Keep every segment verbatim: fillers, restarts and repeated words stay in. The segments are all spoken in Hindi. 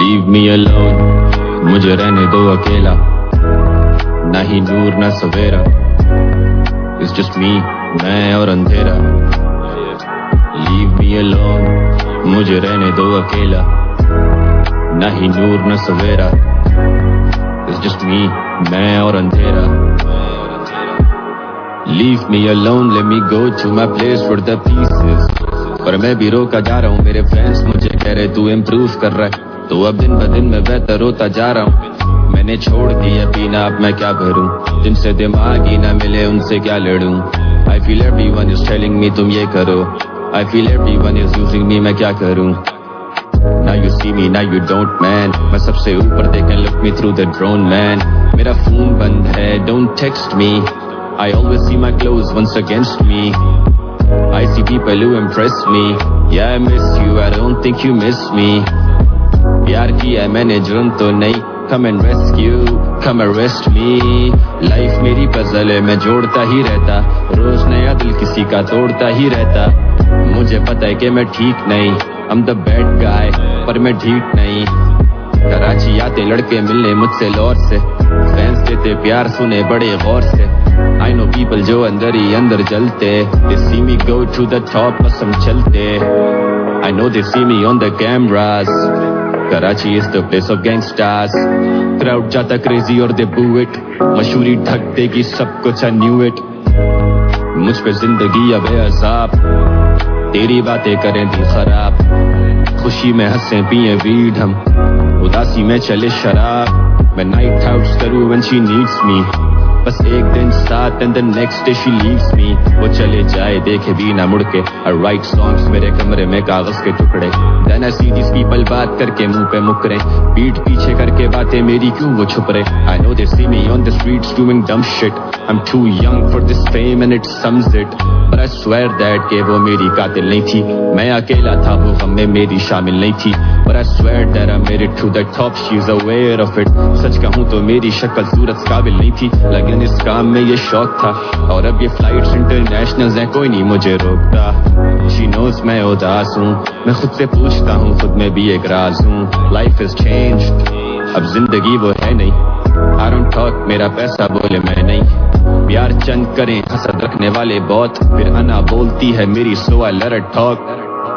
Leave me alone, मुझे रहने दो अकेला, ना ही नूर ना सवेरा, It's just me, मैं और अंधेरा. Leave me alone, मुझे रहने दो अकेला, ना ही नूर ना सवेरा, It's just me, मैं और अंधेरा. Leave me alone, let me go to my place for the pieces. पर मैं भी रोका जा रहा हूँ, मेरे फ्रेंड्स मुझे कह रहे तू इम्प्रूव कर रहा है, तो अब दिन ब दिन मैं बेहतर होता जा रहा हूँ. मैंने छोड़ दिया पीना, अब मैं क्या भरूं, जिनसे दिमाग ही ना मिले उनसे क्या लड़ूं. I feel everyone is telling me तुम ये करो, I feel everyone is using me, मैं क्या करूं. Now you see me, now you don't man, मैं सबसे ऊपर they can look me through the drone man. मेरा फोन बंद है, don't text me, I always see my clothes once against me. I see people who impress me, yeah I miss you, I don't think you miss me. प्यार किया मैंने जुर्म तो नहीं, come and rescue, come arrest me. Life मेरी पजल है, मैं जोड़ता ही रहता, रोज नया दिल किसी का तोड़ता ही रहता. मुझे पता है कि मैं ठीक नहीं, I'm the bad guy, पर मैं ठीक नहीं. कराची आते लड़के मिलने मुझसे लौर से, फैंस देते प्यार सुने बड़े गौर से. I know people जो अंदर ही अंदर जलते, they see me go to the top बस हम चलते. I know they see me on the cameras, Karachi is the place of gangsters. Crowd जाता crazy और they boo it, मशहूरी ढक देगी सब कुछ I knew it. मुझ पे जिंदगी अब है अज़ाब, तेरी बातें करें दिल खराब. खुशी में हंसे पिए वीड हम, उदासी में चले शराब. मैं नाइट आउट्स करूँ when she needs me, बस एक दिन साथ and the next day she leaves me. वो चले जाए देखे भी ना मुड़ के, I write songs मेरे कमरे में कागज के टुकड़े. Then I see these people बात करके मुंह पे मुकरे, पीठ पीछे करके बातें मेरी क्यों वो छुप रहे. I know they see me on the streets doing dumb shit, I'm too young for this fame and it sums it. But I swear that कि वो मेरी कातिल नहीं थी, मैं अकेला था वो गम में मेरी शामिल नहीं थी. But I swear that I made it to the top, she's aware of it. सच कहूँ तो मेरी शक्ल सूरत काबिल नहीं थी, लेकिन इस काम में ये शौक था. और अब ये फ्लाइट्स इंटरनेशनल हैं, कोई नहीं मुझे रोकता. She knows मैं उदास हूँ, मैं खुद से पूछता हूँ खुद में भी एक राज हूँ. Life has changed, अब जिंदगी वो है नहीं. I don't talk, मेरा पैसा बोले मैं नहीं. प्यार चंद करें हसद रखने वाले बहुत, फिर अना बोलती है मेरी so I let her talk.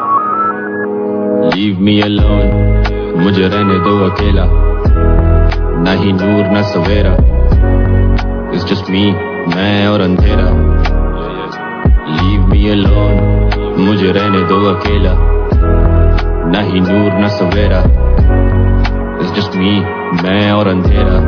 Leave me alone, मुझे रहने दो अकेला, ना ही नूर ना सवेरा, It's just me, मैं और अंधेरा. Leave me alone, मुझे रहने दो अकेला, ना ही नूर ना सवेरा, It's just me, मैं और अंधेरा.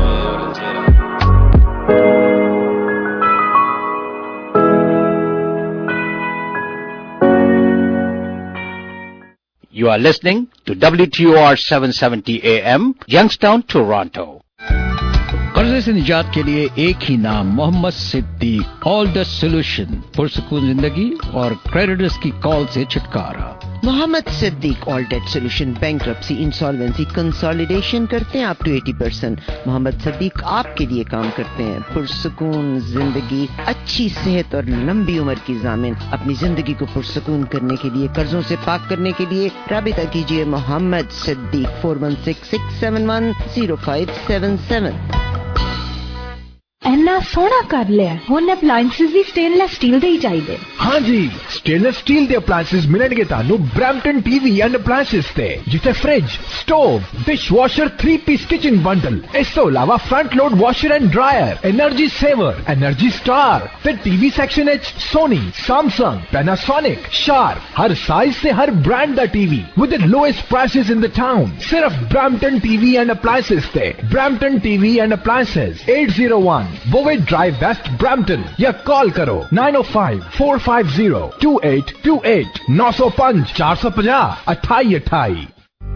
You are listening to W T O R seven seventy A M, Youngstown, Toronto. कर्जे से निजात के लिए एक ही नाम, Mohammad Siddique. All the solution, पुरसुकून जिंदगी और क्रेडिटर्स की कॉल से छुटकारा. Mohammad Siddique all debt solution, bankruptcy, insolvency, consolidation करते हैं अप टू अस्सी परसेंट. मोहम्मद सिद्दीक आपके लिए काम करते हैं. पुरसुकून जिंदगी, अच्छी सेहत और लंबी उम्र की जामिन. अपनी जिंदगी को पुरसुकून करने के लिए, कर्जों से पाक करने के लिए राबिता कीजिए Mohammad Siddique four one six six seven one zero five seven seven. इन्ना सोना कर लिया, हुन अप्लायंसेस भी स्टेनलेस स्टील दे ही चाहिए. हाँ जी, स्टेनलेस स्टील दे अप्लायंसेस मिलणगे तानू ब्रैम्पटन टीवी एंड अप्लायंसेस ते, जिथे fridge, stove, dish washer, three piece kitchen bundle, इस तो अलावा front load washer and dryer, energy saver, energy star, फिर टीवी सेक्शन एच सोनी, सैमसंग, पैनासोनिक, शार्प, हर साइज से हर ब्रांड दा TV with the lowest prices in the town. सिर्फ ब्रैम्पटन टीवी एंड अप्लायंसेस ते. Brampton TV and appliances eight zero one Bovaird Drive West Brampton, या कॉल करो nine O five four five zero two eight two eight. नौ सौ पांच चार सौ पचास अठाई अठाई.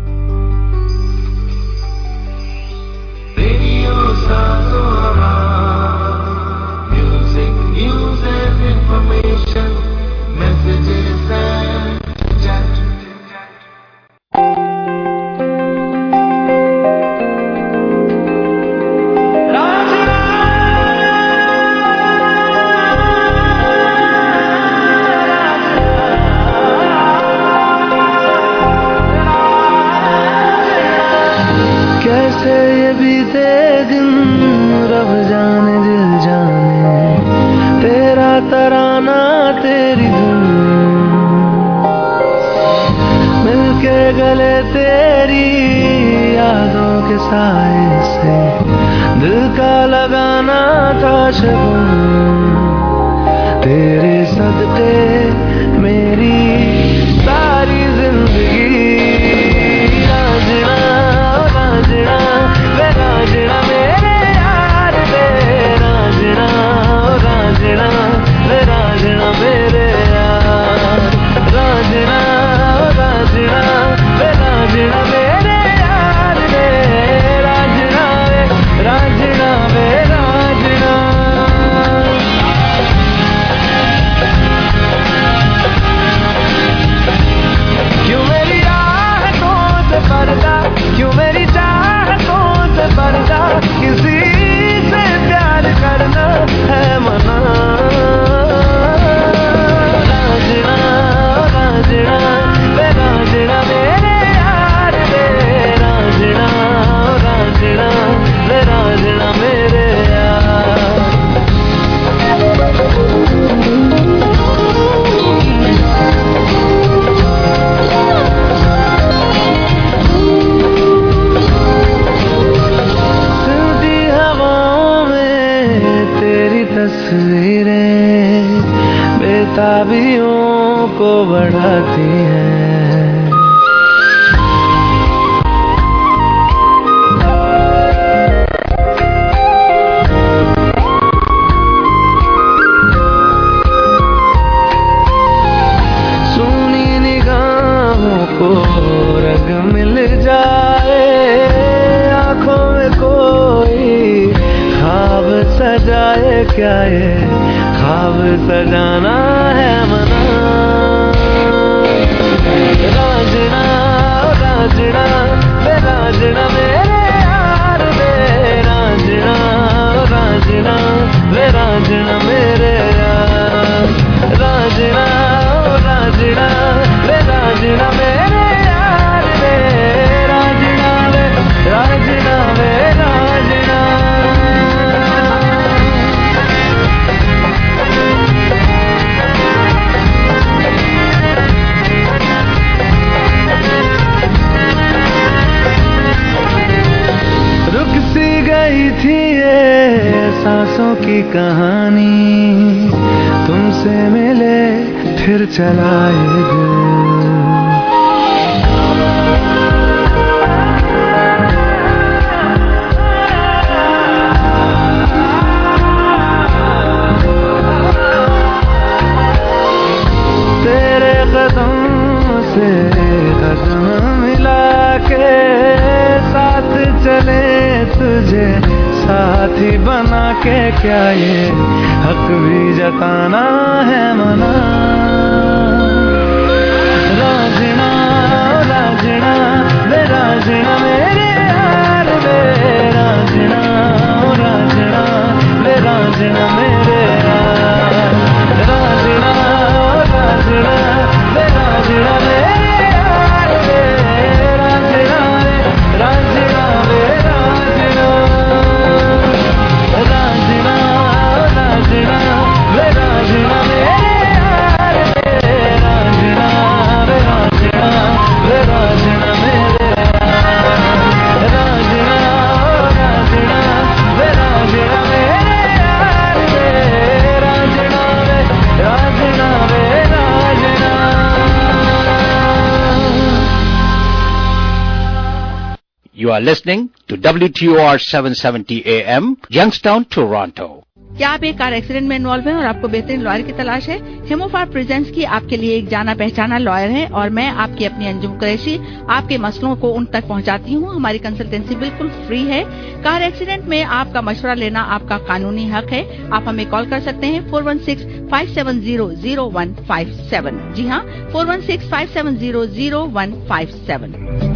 Music, news and information, messages and chat. बीते दिन रब जाने दिल जाने तेरा तराना तेरी धुन मिलके गले तेरी यादों के साए से दिल का लगाना था शगुन तेरे सदके मेरी सारी जिंदगी राजना राजना वे राजना मेरे यार वे राजना राजना वे राजना मेरे यार राजना राजना वे राजना मेरे यार वे राजना वे राजना वे राजना क्यों मेरी राहों से पर्दा क्यों मेरी चाहतों से पर्दा किसी से प्यार करना है मना राजना राजना वे राजना मेरे यार वे राजना राजना वे राजना मेरे यार ठंडी हवाओं में तेरी तस्वीरें बेताबियों को बढ़ाती हैं सुनी निगाहों को रंग मिल जाए आंखों में कोई ख्वाब सजाए क्या ये ख्वाब सजाना है मना राजना राजना वे राजना मेरे यार वे राजना राजना वे राजना मेरे यार राजना राजना वे राजना मेरे यार वे राजना वे राजना वे राजना रुक सी गई थी ये सांसों की कहानी तुमसे मिले फिर चला ये दिल तेरे कदम से कदम मिला के साथ चले तुझे साथी बना के क्या ये हक भी जताना है मना राजना राजना वे राजना मेरे यार वे राजना राजना वे राजना मेरे यार राजना राजना वे राजना मेरे यार वे राजना राजना वे राजना राजना राजना वे राजना मेरे यार वे राजना वे राजना वे राजना मेरे यार राजना राजना वे राजना मेरे यार वे राजना वे राजना वे राजना You are listening to W T O R seven seventy A M, Youngstown, Toronto. क्या आप एक कार एक्सीडेंट में इन्वॉल्व हैं और आपको बेहतरीन लॉयर की तलाश है? हेमोफार प्रेजेंट्स की आपके लिए एक जाना पहचाना लॉयर है और मैं आपकी अपनी अंजुम कुरैशी आपके मसलों को उन तक पहुंचाती हूं। हमारी कंसल्टेंसी बिल्कुल फ्री है। कार एक्सीडेंट में आपका मशवरा लेना आपका कानूनी हक है। आप हमें कॉल कर सकते हैं four one six five seven zero zero one five seven. जी हाँ, four one six five seven zero zero one five seven.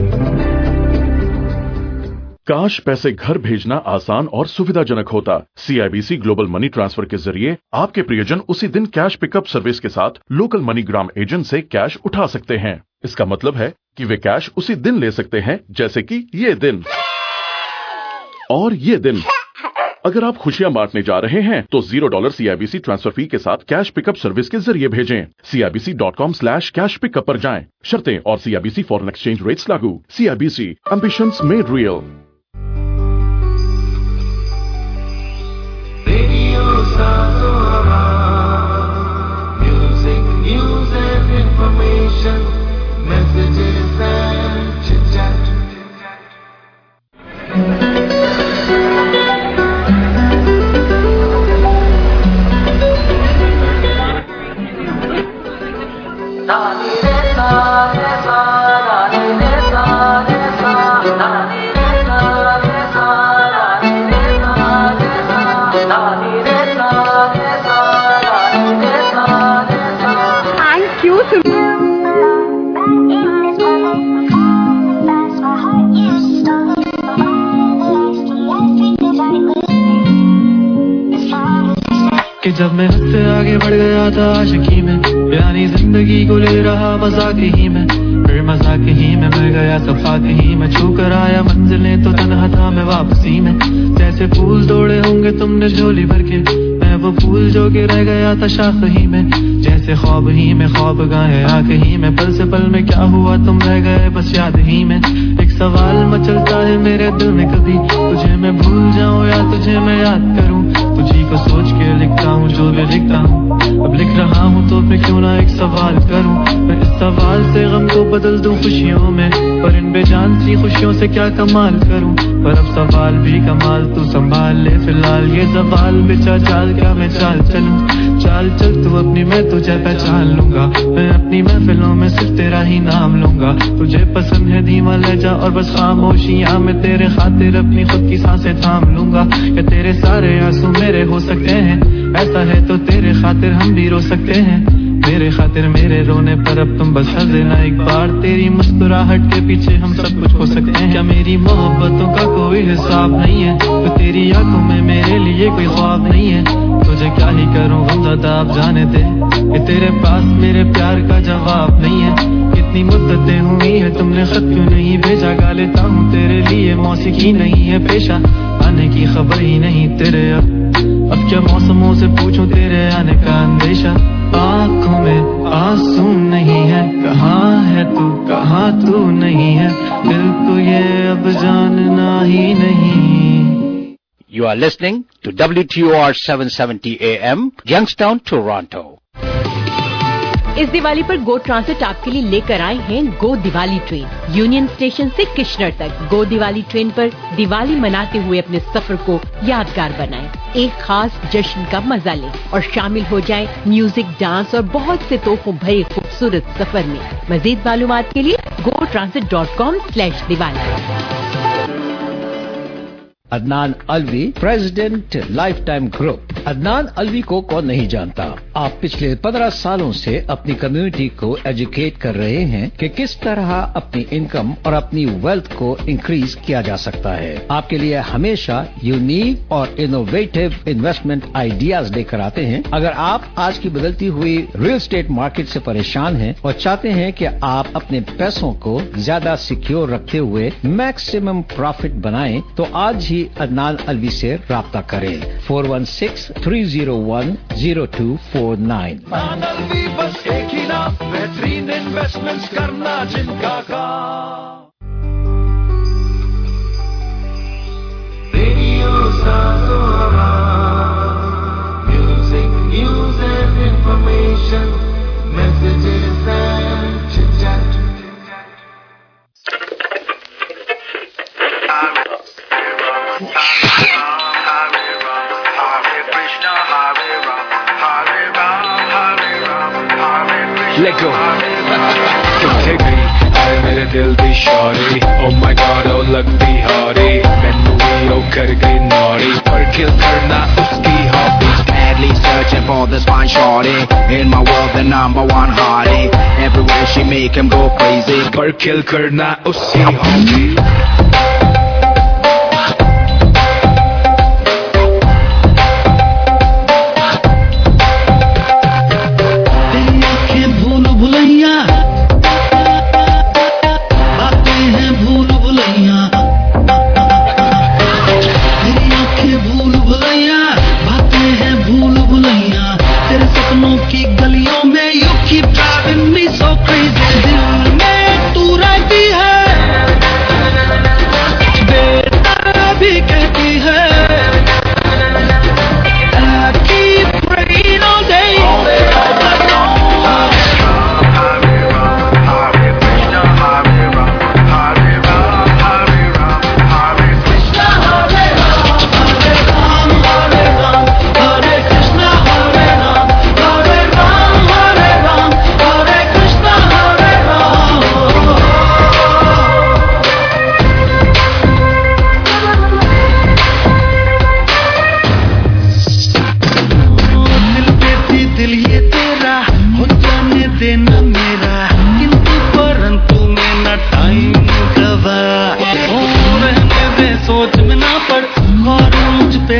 काश पैसे घर भेजना आसान और सुविधाजनक होता। सीआईबीसी ग्लोबल मनी ट्रांसफर के जरिए आपके प्रियजन उसी दिन कैश पिकअप सर्विस के साथ लोकल मनीग्राम एजेंट से कैश उठा सकते हैं। इसका मतलब है कि वे कैश उसी दिन ले सकते हैं, जैसे कि ये दिन। और ये दिन। अगर आप खुशियां बांटने जा रहे हैं तो zero dollar CIBC transfer fee के साथ कैश पिकअप सर्विस के जरिए भेजें। CIBC dot com slash cash pickup पर जाएं। शर्तें और सीआईबीसी फॉरेन एक्सचेंज रेट्स लागू। CIBC, ambitions made real. Music, news and information, messages and chit-chat. कि जब मैं हद से आगे बढ़ गया था आशिकी में, यानी जिंदगी को ले रहा मजाक ही में, फिर मजाक ही में मैं गया सफाक ही में, छू कर आया मंजिलें तो तन्हा था मैं वापसी में। जैसे फूल तोड़े होंगे तुमने झोली भर के, मैं वो फूल जो कि रह गया था शाख ही में। जैसे ख्वाब ही में ख्वाब गाए आंख ही में, पल से पल में क्या हुआ तुम रह गए बस याद ही में। एक सवाल मचलता है मेरे दिल में, कभी तुझे मैं भूल जाऊं या तुझे मैं याद करूं। तुझी को सोच के लिखता हूँ जो भी लिखता हूँ, अब लिख रहा हूँ तो फिर क्यों ना एक सवाल करूँ। मैं इस सवाल से गम को बदल दूं खुशियों में, पर इन बेजान सी खुशियों से क्या कमाल करूँ। पर अब सवाल भी कमाल तू संभाल ले फिलहाल, ये सवाल बेचा चाल क्या मैं चाल चलूं। चाल चल तू अपनी, मैं तुझे पहचान लूंगा, मैं अपनी महफिलों में सिर्फ तेरा ही नाम लूंगा। तुझे पसंद है धीमा लहजा और बस खामोशियां, मैं तेरे खातिर अपनी खुद की सांसें थाम लूंगा। या तेरे सारे आंसू मेरे हो सकते हैं, ऐसा है तो तेरे खातिर हम भी रो सकते हैं। मेरे खातिर मेरे रोने पर अब तुम बस हंस देना एक बार, तेरी मुस्कुराहट के पीछे हम सब कुछ हो सकते हैं। क्या मेरी मोहब्बतों का कोई हिसाब नहीं है, तो तेरी आंखों में मेरे लिए कोई ख्वाब नहीं है। तुझे क्या ही करूं गमज़दा आप जाने दे, कि तेरे पास मेरे प्यार का जवाब नहीं है। कितनी मुद्दतें हुई है तुमने खत क्यों नहीं भेजा, गा लेता हूँ तेरे लिए मौसीकी नहीं है पेशा, आने की खबर ही नहीं तेरे। अब अब क्या मौसमों से पूछूं तेरे आने का अंदेशा। आंखों में आंसू नहीं है, कहाँ है तू कहाँ तू नहीं है, दिल को ये अब जानना ही नहीं। You are listening to W T O R seven seventy A M, Youngstown, Toronto. इस दिवाली पर गो ट्रांसिट आपके लिए लेकर आए हैं GO Diwali train. Union Station से किशनर तक गो दिवाली ट्रेन पर दिवाली मनाते हुए अपने सफर को यादगार बनाएं। एक खास जश्न का मजा लें और शामिल हो जाएं म्यूजिक, डांस और बहुत से तोहफों भरे खूबसूरत सफर में। मजीद मालूमात के लिए GO transit dot com slash Diwali. Adnan Alvi, president life time group. Adnan Alvi को कौन नहीं जानता। आप पिछले पंद्रह सालों से अपनी कम्युनिटी को एजुकेट कर रहे हैं कि किस तरह अपनी इनकम और अपनी वेल्थ को इंक्रीज किया जा सकता है। आपके लिए हमेशा यूनिक और इनोवेटिव इन्वेस्टमेंट आइडियाज लेकर आते हैं। अगर आप आज की बदलती हुई रियल एस्टेट मार्केट से परेशान हैं और चाहते हैं कि आप अपने पैसों को ज्यादा सिक्योर रखते हुए मैक्सिमम प्रॉफिट बनाएं, तो आज ही अदनान अलवी से राब्ता करें। Four one six three zero one zero two four nine. Adnan Alvi बस एक ही नाम, बेहतरीन इन्वेस्टमेंट्स करना जिनका काम। Radio Sasora, music, news and information, messages and chit chat. Let go. किथे गई ऐ मेरे दिल दी Shauri, oh my god oh लगती हारी, मैनू भी ओ कर गई नारी, पर किल करना उसकी hobbies, madly searching for this fine shorty, in my world the number one hottie, everywhere she make him go crazy, पर kill करना उसकी hobby।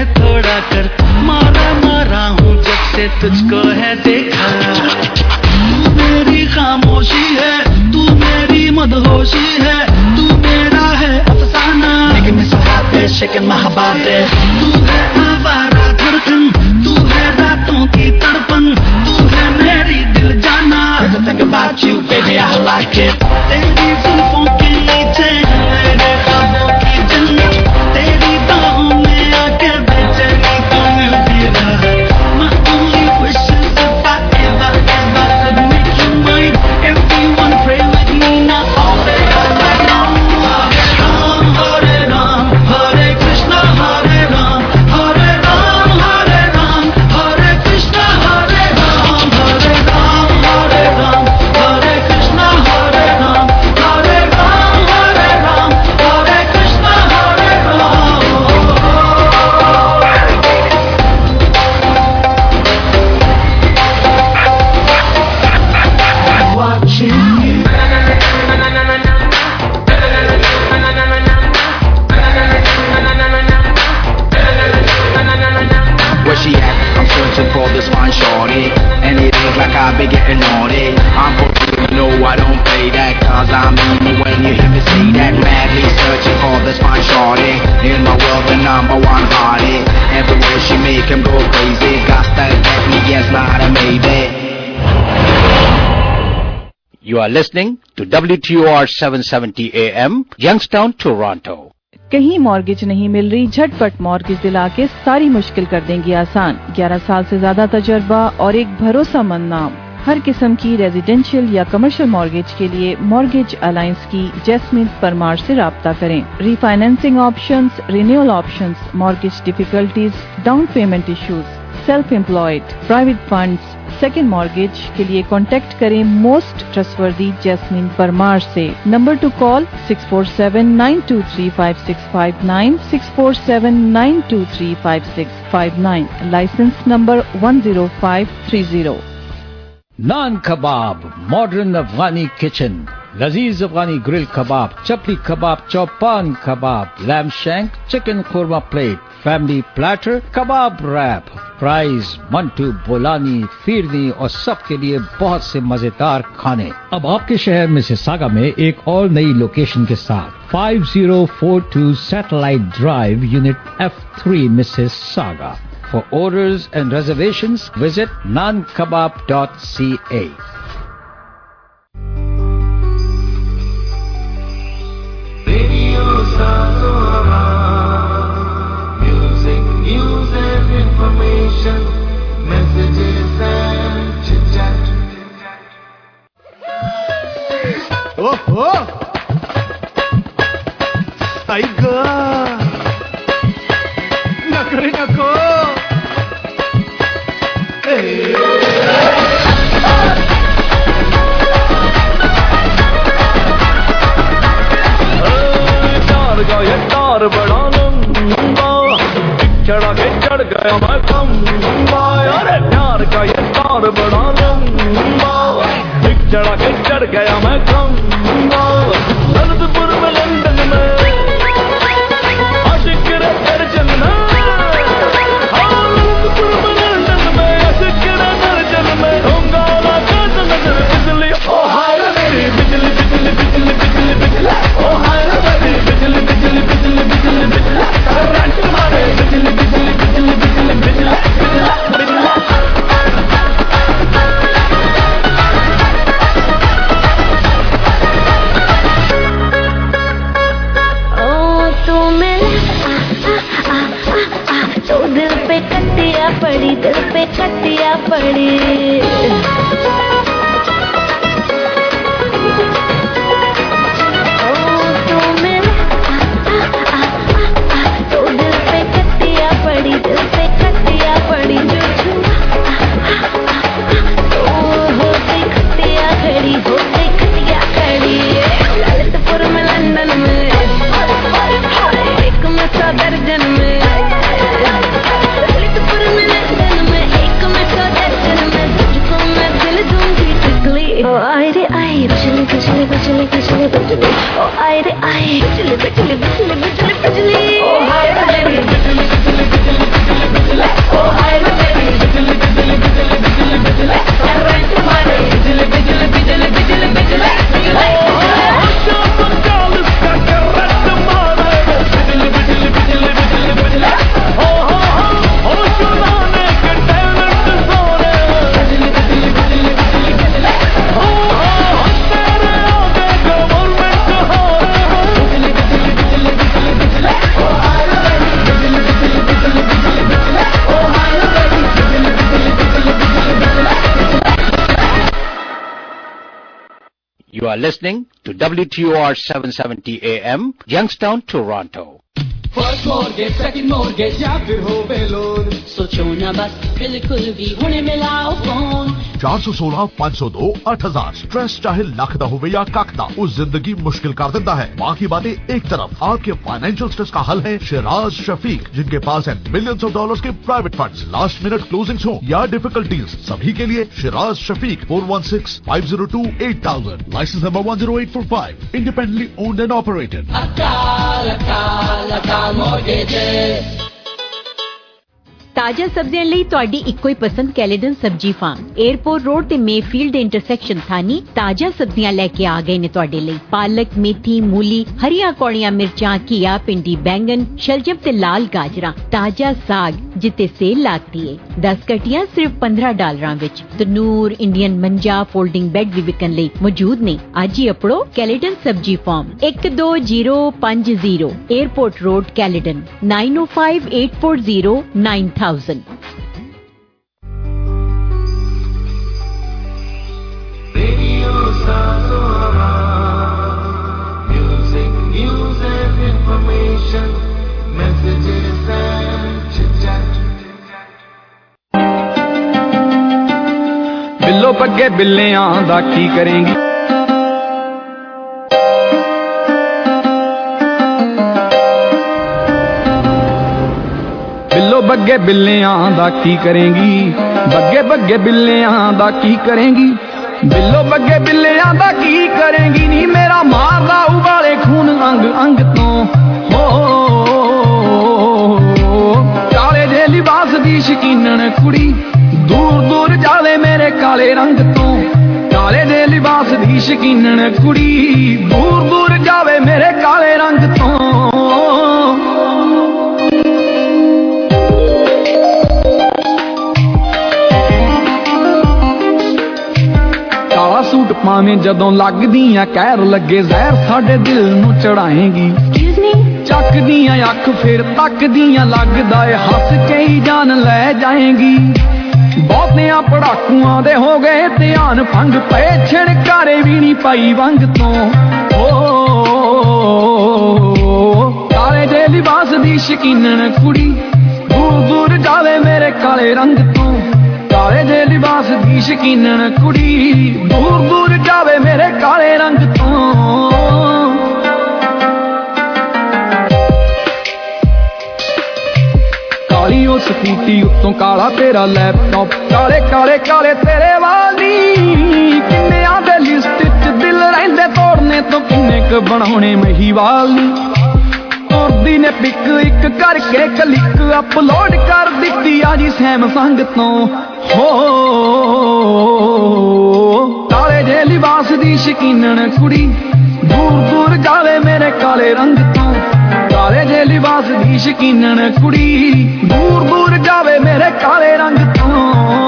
थोड़ा कर, मारा मारा हूँ जब से तुझको है देखा। तू मेरी खामोशी है, तू मेरी मदहोशी है, तू मेरा है अफसाना। Making me so happy, shaking my body. तू है आवारा धड़कन, तू है रातों की तड़पन, तू है मेरी दिल जाना। Everything about you, baby, I like it. तेरी जुल्फों के नीचे मेरे ख्वाबों की जन्नत, तेरी बाहों में आके बेचैनी तो मिलती रहा। My only wish is if I ever, ever could make you mine. Everyone pray with me now all day, all night long. Ram, Hare Ram, Hare Krishna, Hare Ram, Hare Ram, Hare Ram, Hare Krishna, Hare Ram, Hare Ram, Hare Ram, Hare Krishna, Hare Ram, Hare Ram, Hare Ram, Hare Krishna, Hare Ram. Watching you. Where she at? I'm searching for this fine shorty, and it ain't like I be getting naughty. I'm for real, no, I don't play that, cause I mean it when you hear me say that. Madly searching for this fine shorty, in my world the number one hottie. Everywhere she make him go crazy, got that get me, yes, not a maybe. You are listening to W T O R seven seventy A M, Youngstown, Toronto. कहीं मॉर्गेज नहीं मिल रही, झटपट मॉर्गेज दिला के सारी मुश्किल कर देंगी आसान। ग्यारह साल से ज्यादा तजर्बा और एक भरोसामंद नाम। हर किस्म की रेजिडेंशियल या कमर्शियल मॉर्गेज के लिए मॉर्गेज अलायंस की जैस्मिन परमार से राब्ता करें। Refinancing options, renewal options, mortgage difficulties, down payment issues, self employed, private funds, second mortgage के लिए कॉन्टेक्ट करें मोस्ट ट्रस्टवर्दी जैस्मिन परमार से। Number to call six four seven nine two three five six five nine, six four seven nine two three five six five nine, licence number one zero five three zero. Naan kebab, modern Afghani kitchen, लजीज अफगानी grill kebab, chapli kebab, chopan kebab, lamb shank, chicken korma plate, family platter, kebab wrap, fries, mantu, bolani, phirni और सबके लिए बहुत से मजेदार खाने। अब आपके शहर मिसिसागा में एक और नई लोकेशन के साथ five zero four two satellite drive, unit F three, Mississauga. For orders and reservations, visit nan kebab dot c a. Radio Sagoa, music, news and information, messages and chit-chat. Oh, oh! Aiga! Nako rin ako! प्यार का ये तार बड़ा लंबा, चढ़ा के चढ़ गया मैं खंबा। अरे प्यार का ये तार बड़ा लंबा, चढ़ा के चढ़ गया मैं खंबा। ललितपुर में, लंदन में, आशिक रे दर्जन में। पड़ी दिल पे कटिया पड़ी। दर्जन में ललितपुर में, लंदन में, एक में सौ दर्जन में, तुझको मैं You are listening to W T O R seven seventy A M, Youngstown, Toronto. First mortgage, second mortgage या फिर हो बेलोन, सोचो ना बस बिल्कुल भी हुणे मिलाओ फोन। चार सौ सोलह पाँच सौ दो आठ हजार स्ट्रेस चाहे लख दा होवे या कख दा, उस जिंदगी मुश्किल कर देता है। बाकी बातें एक तरफ, आपके फाइनेंशियल स्ट्रेस का हल है शिराज शफीक, जिनके पास है मिलियंस ऑफ डॉलर्स के private funds, last minute closings हो या डिफिकल्टीज, सभी के लिए Shiraz Shafiq four one six five zero two eight thousand, licence number one zero eight four five, independently owned and operated. अकाल अकाल अकाल mortgages। ताजा सब्जियां ਲਈ ਤੁਹਾਡੀ ਇੱਕੋ ਹੀ ਪਸੰਦ ਕੈਲੇਡਨ ਸਬਜੀ ਫਾਰਮ, 에ਅਰਪੋਰਟ ਰੋਡ ਤੇ ਮੇਫੀਲਡ ਦੇ ਇੰਟਰਸੈਕਸ਼ਨ ਥਾਨੀ ਤਾਜ਼ਾ ਸਬਜ਼ੀਆਂ ਲੈ ਕੇ ਆ ਗਏ ਨੇ ਤੁਹਾਡੇ ਲਈ। ਪਾਲਕ, ਮੇਥੀ, ਮੂਲੀ, ਹਰੀਆਂ ਕੌੜੀਆਂ ਮਿਰਚਾਂ, ਘੀਆ, ਪਿੰਡੀ, ਬੈਂਗਨ, ਸ਼ਲਜਮ ਤੇ ਲਾਲ ਗਾਜਰਾਂ, ਤਾਜ਼ਾ ਸਾਗ ਜਿੱਤੇ ਸੇਲ ਲੱਗਦੀ ਏ। ਦਸ ਕਟੀਆਂ ਸਿਰਫ ਪੰਦਰਾਂ ਡਾਲਰਾਂ ਵਿੱਚ। ਤਨੂਰ, ਇੰਡੀਅਨ ਮੰਜਾ, ਫੋਲਡਿੰਗ ਬੈੱਡ ਵੀ ਵਿਕਣ ਲਈ ਮੌਜੂਦ ਨੇ। ਅੱਜ ਹੀ ਅਪੜੋ ਕੈਲੇਡਨ ਸਬਜੀ ਫਾਰਮ, ਇੱਕ ਦੋ ਜ਼ੀਰੋ ਪੰਜ zero Airport Road, Caledon, nine O five eight four zero nine thousand. Radio Sasora, music, news and information, messages and chit chat. बिल्लो पग्गे बिल्लियां दा की करेंगी, ਬੱਗੇ ਬਿੱਲਿਆਂ ਦਾ ਕੀ ਕਰੇਂਗੀ, ਬੱਗੇ ਬੱਗੇ ਬਿੱਲਿਆਂ ਦਾ ਕੀ ਕਰੇਂਗੀ, ਬਿੱਲੋ ਬੱਗੇ ਬਿੱਲਿਆਂ ਦਾ ਕੀ ਕਰੇਂਗੀ ਨੀ, ਮੇਰਾ ਮਾਰਦਾ ਉਬਾਲੇ ਖੂਨ ਅੰਗ ਅੰਗ ਤੋਂ। ਹੋ ਕਾਲੇ ਦੇ ਲਿਬਾਸ ਦੀ ਸ਼ਕੀਨਣ ਕੁੜੀ, ਦੂਰ ਦੂਰ ਜਾਵੇ ਮੇਰੇ ਕਾਲੇ ਰੰਗ ਤੋਂ। ਕਾਲੇ ਦੇ ਲਿਬਾਸ ਦੀ ਸ਼ਕੀਨਣ ਕੁੜੀ, ਦੂਰ ਦੂਰ ਜਾਵੇ ਮੇਰੇ ਕਾਲੇ ਰੰਗ ਤੋਂ। ਸੂਟ ਪਾਵੇਂ ਜਦੋਂ ਲੱਗਦੀਆਂ ਕਹਿਰ ਲੱਗੇ ਜ਼ਹਿਰ, ਸਾਡੇ ਦਿਲ ਨੂੰ ਚੜਾਏਂਗੀ। ਚੱਕਦੀਆਂ ਅੱਖ ਫਿਰ ਤੱਕਦੀਆਂ, ਲੱਗਦਾ ਏ ਹੱਸ ਕੇ ਹੀ ਜਾਨ ਲੈ ਜਾਏਂਗੀ। ਬਹੁਤਿਆਂ ਪੜਾਕੂਆਂ ਦੇ ਹੋ ਗਏ ਧਿਆਨ ਭੰਗ, ਪਏ ਛਿਣਕਾਰੇ ਵੀ ਨਹੀਂ ਪਾਈ ਵੰਗ ਤੋਂ। ਓ ਕਾਲੇ ਦੇ ਲਿਬਾਸ ਦੀ ਸ਼ਕੀਨਣ ਕੁੜੀ, ਦੂਰ ਦੂਰ ਜਾਵੇ ਮੇਰੇ ਕਾਲੇ ਰੰਗ ਤੋਂ। ਕਾਲੇ ਦੇ ਲਿਬਾਸ ਦੀ ਸ਼ਕੀਨਣ ਕੁੜੀ, ਦੂਰ ਦੂਰ ਜਾਵੇ ਮੇਰੇ ਕਾਲੇ ਰੰਗ ਤੋਂ। ਕਾਲੀ ਉਹ ਸਕੂਟੀ ਉੱਤੋਂ ਕਾਲਾ ਤੇਰਾ ਲੈਪਟਾਪ, ਕਾਲੇ ਕਾਲੇ ਕਾਲੇ ਤੇਰੇ ਵਾਲੀ, ਕਿੰਨਿਆਂ ਦੇ ਲਿਸਟ ਚ ਦਿਲ ਰਹਿੰਦੇ ਤੋੜਨੇ ਤੋਂ, ਕਿੰਨੇ ਕ ਬਣਾਉਣੇ ਮਹੀਵਾਲ ਨੀ। ਤੁਰਦੀ ਨੇ ਪਿਕ ਇੱਕ ਕਰਕੇ ਕਲਿੱਕ ਅਪਲੋਡ ਕਰ ਦਿੱਤੀ ਆ ਜੀ ਸੈਮਸੰਗ ਤੋਂ। ਹੋ ਕਾਲੇ ਦੇ ਲਿਬਾਸ ਦੀ ਸ਼ਕੀਨਣ ਕੁੜੀ, ਦੂਰ ਦੂਰ ਜਾਵੇ ਮੇਰੇ ਕਾਲੇ ਰੰਗ ਤੋਂ। ਕਾਲੇ ਦੇ ਲਿਬਾਸ ਦੀ ਸ਼ਕੀਨਣ ਕੁੜੀ, ਦੂਰ ਦੂਰ ਜਾਵੇ ਮੇਰੇ ਕਾਲੇ ਰੰਗ ਤੋਂ।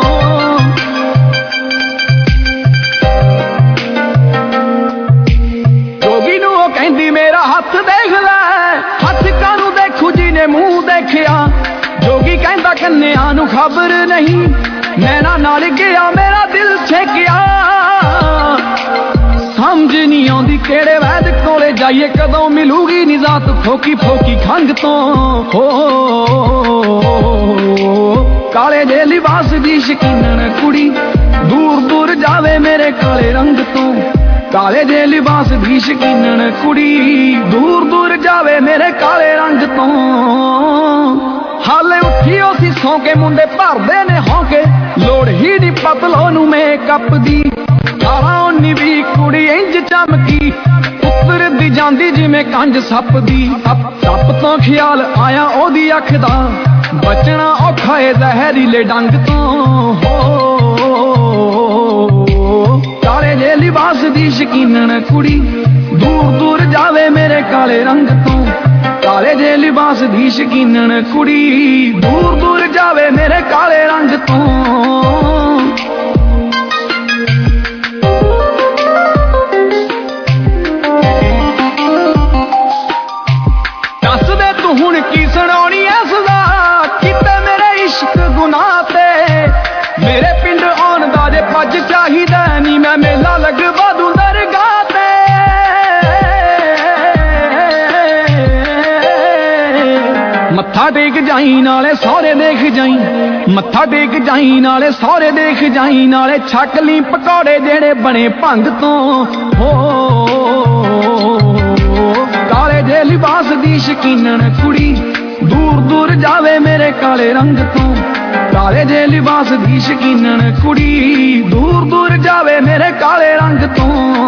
ਜੋਗੀ ਨੂੰ ਉਹ ਕਹਿੰਦੀ ਮੇਰਾ ਹੱਥ ਦੇਖ ਲੈ, ਹੱਥ ਕਾਹਨੂੰ ਦੇਖੂ ਜਿਹਨੇ ਮੂੰਹ ਦੇਖਿਆ। ਜੋਗੀ ਕਹਿੰਦਾ ਕੰਨਿਆਂ ਨੂੰ ਖਬਰ ਨਹੀਂ, ਨੈਣਾ ਨਾਲ ਗਿਆ ਮੇਰਾ ਦਿਲ ਛੇਕਿਆ। ਸਮਝ ਨਹੀਂ ਆਉਂਦੀ ਕਿਹੜੇ ਵੈਦ ਕੋਲੇ ਜਾਈਏ, ਕਦੋਂ ਮਿਲੂਗੀ ਨਿਜ਼ਾਤ ਫੋਕੀ ਫੋਕੀ ਖੰਗ ਤੋਂ। ਹੋ ਕਾਲੇ ਦੇ ਲਿਬਾਸ ਦੀ ਸ਼ਕੀਨਣ ਕੁੜੀ, ਦੂਰ ਦੂਰ ਜਾਵੇ ਮੇਰੇ ਕਾਲੇ ਰੰਗ ਤੋਂ। ਕਾਲੇ ਦੇ ਲਿਬਾਸ ਦੀ ਸ਼ਕੀਨਣ ਕੁੜੀ, ਦੂਰ ਦੂਰ ਜਾਵੇ ਮੇਰੇ ਕਾਲੇ ਰੰਗ ਤੋਂ। ਹਾਲੇ ਉੱਠੀ ਉਹ ਸੀ ਸੌਂ ਕੇ, ਮੁੰਡੇ ਭਰਦੇ ਨੇ ਹੌਂਕੇ, ਲੋੜ ਹੀ ਨਹੀਂ ਪਤਲੋ ਨੂੰ ਮੇਕਅਪ ਦੀ। ਅਠਾਰਾਂ ਉੱਨੀ ਵੀਹ ਕੁੜੀ ਇੰਜ ਚਮਕੀ, ਉਤਰਦੀ ਜਾਂਦੀ ਜਿਵੇਂ ਕੰਜ ਸੱਪ ਦੀ। ਸੱਪ ਤੋਂ ਖਿਆਲ ਆਇਆ ਉਹਦੀ ਅੱਖ ਦਾ, ਬਚਣਾ ਔਖਾ ਏ ਜ਼ਹਿਰੀਲੇ ਡੰਗ ਤੋਂ। ਹੋ ਕਾਲੇ ਦੇ ਲਿਬਾਸ ਦੀ ਸ਼ਕੀਨਣ ਕੁੜੀ, ਦੂਰ ਦੂਰ ਜਾਵੇ ਮੇਰੇ ਕਾਲੇ ਰੰਗ ਤੋਂ। ਕਾਲੇ ਦੇ ਲਿਬਾਸ ਦੀ ਸ਼ਕੀਨਣ ਕੁੜੀ, ਦੂਰ ਦੂਰ ਜਾਵੇ ਮੇਰੇ ਕਾਲੇ ਰੰਗ ਤੋਂ। ਦੱਸ ਦੇ ਤੂੰ ਹੁਣ ਕੀ ਸੁਣਾਉਣੀ ਐ ਸਜ਼ਾ, ਕਿਤੇ ਮੇਰੇ ਇਸ਼ਕ ਗੁਨਾਹ ਤੇ। ਮੇਰੇ ਪਿੰਡ ਆਉਣ ਦਾ ਜੇ ਪੱਜ ਚਾਹੀਦਾ ਨੀ, ਮੈਂ ਮੇਲਾ ਲਗਵਾ ਦੂੰ ਦਰਗਾਹ मत्था टेक जाई नाले सौरे देख जाई मत्था टेक जाई नाले सौरे देख जाई नाले छक ली पकौड़े जेड़े बने भंग तो हो काले जे लिबास दी शकीनन कुड़ी दूर दूर जावे मेरे काले रंग तो काले जे लिबास दी शकीनन कुड़ी दूर दूर जावे मेरे काले रंग तो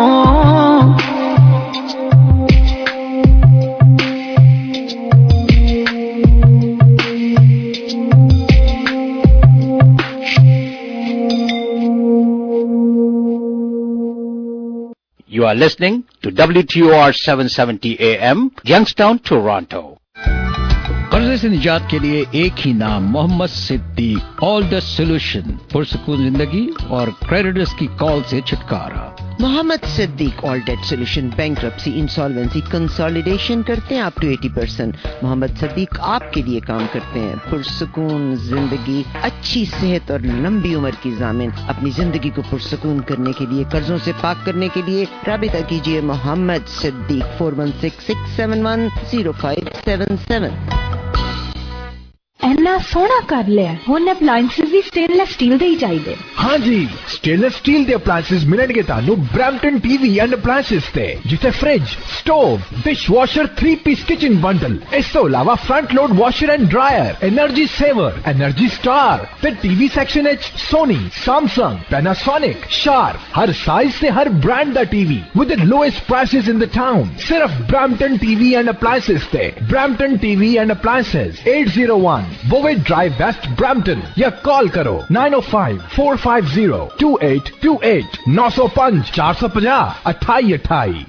You are listening to W T O R seven seventy A M, Youngstown, Toronto. कर्जे से निजात के लिए एक ही नाम, Mohammad Siddique, all the solution, पुरसुकून जिंदगी और क्रेडिटर्स की कॉल से छुटकारा। Mohammad Siddique all debt solution bankruptcy insolvency consolidation करते हैं अप टू अस्सी परसेंट। मोहम्मद सिद्दीक आपके लिए काम करते हैं पुरसुकून जिंदगी, अच्छी सेहत और लंबी उम्र की जामिन। अपनी जिंदगी को पुरसुकून करने के लिए, कर्जों से पाक करने के लिए राबिता कीजिए Mohammad Siddique four one six six seven one zero five seven seven. इन्ना सोना कर लिया हुन अप्लायंसेस भी स्टेनलेस स्टील दे ही चाहिए। हाँ जी, स्टेनलेस स्टील दे अप्लायंसेस मिलणगे तानू ब्रैम्पटन टीवी एंड अप्लायंसेस ते, जिथे fridge, stove, dish washer, three piece kitchen bundle, इस तो अलावा front load washer and dryer, energy saver, energy star ते टीवी सेक्शन एच सोनी, सैमसंग, पैनासोनिक, शार्प, हर साइज से हर ब्रांड दा TV with the lowest prices in the town. सिर्फ ब्रैम्पटन टीवी एंड अप्लायंसेस ते। Brampton TV and appliances eight zero one Bovaird Drive West Brampton, या कॉल करो nine O five four five zero two eight two eight, नौ सौ पांच चार सौ पचास अठाई अठाई।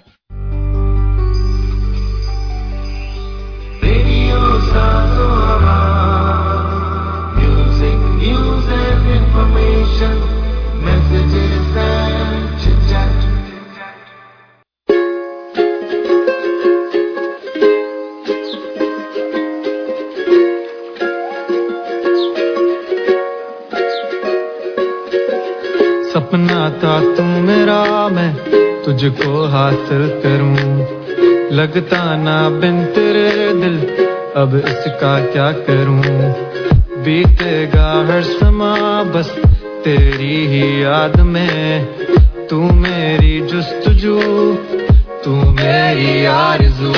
Music, news and information, messages and chit-chat. सपना था तू मेरा, मैं तुझको हासिल करूं, लगता ना बिन तेरे दिल, अब इसका क्या करूं। बीतेगा हर समा बस तेरी ही याद में, तू मेरी जुस्तजू, तू मेरी आरज़ू,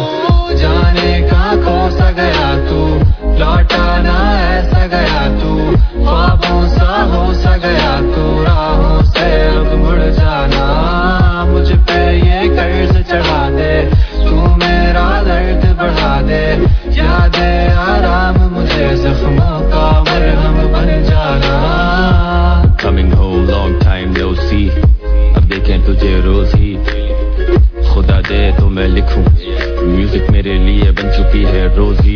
जाने कहाँ खो सा गया तू, लौटा ना ऐसा गया तू, ख्वाबों सा हो सा गया तू, राहों से अब मुड़ जाना, मुझ पे ये कर्ज चढ़ा दे, तू मेरा दर्द बढ़ा दे, यादे आराम मुझे जख्मों का मरहम बन जाना। Coming home long time no see, अब देखें तुझे रोज ही, खुदा दे तो मैं लिखूं, म्यूजिक मेरे लिए बन चुकी है रोज ही,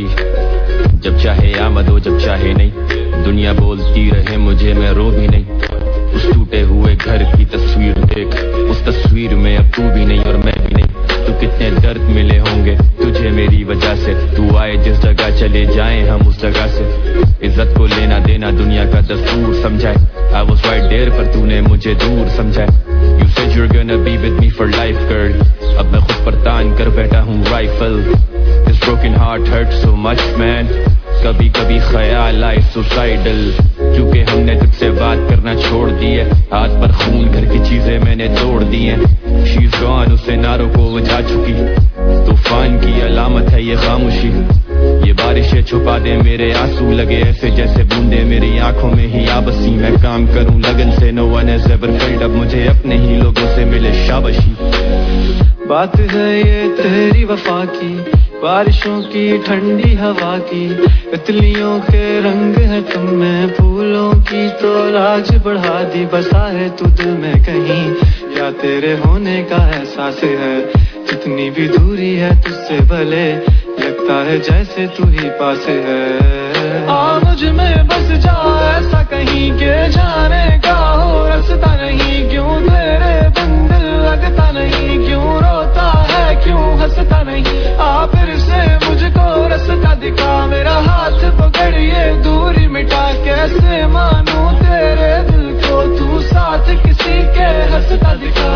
जब चाहे आमद हो जब चाहे नहीं, दुनिया बोलती रहे मुझे मैं रो भी नहीं। उस टूटे हुए घर की तस्वीर देख, उस तस्वीर में अब तू भी नहीं और मैं भी नहीं। तू कितने दर्द मिले होंगे तुझे मेरी वजह से, तू आए जिस जगह चले जाएं हम उस जगह से, इज्जत को लेना देना दुनिया का दस्तूर समझाए। I was right there पर तूने मुझे दूर समझाए। You said you're gonna be with me for life girl, अब मैं खुद पर तान कर बैठा हूँ rifle. This broken heart hurts so much man, कभी कभी ख्याल आए सुसाइडल, क्योंकि हमने तुझसे बात करना छोड़ दी है, हाथ पर खून घर की चीजें मैंने तोड़ दी हैं। She's gone, उसे नारों को बुझा चुकी, तूफान की अलामत है ये खामोशी, ये बारिशें छुपा दे मेरे आंसू, लगे ऐसे जैसे बूंदे मेरी आंखों में ही आबसी। मैं काम करूं लगन से, no one has ever felt, अब मुझे अपने ही लोगों से मिले शाबाशी। बात है ये तेरी वफा की, बारिशों की ठंडी हवा की, तितलियों के रंग है तुम में, फूलों की तो लाज बढ़ा दी, बसा है तू दिल में कहीं, या तेरे होने का एहसास है, जितनी भी दूरी है तुझसे भले, लगता है जैसे तू ही पास है। आ मुझ में बस जा ऐसा कहीं के जाने का हो रास्ता नहीं, क्यों तेरे बिन दिल लगता नहीं, क्यों रोता है क्यों हंसता नहीं, आ फिर से मुझको रास्ता दिखा, मेरा हाथ पकड़ ये दूरी मिटा, कैसे मानूं तेरे दिल को, तू साथ किसी के हंसता दिखा।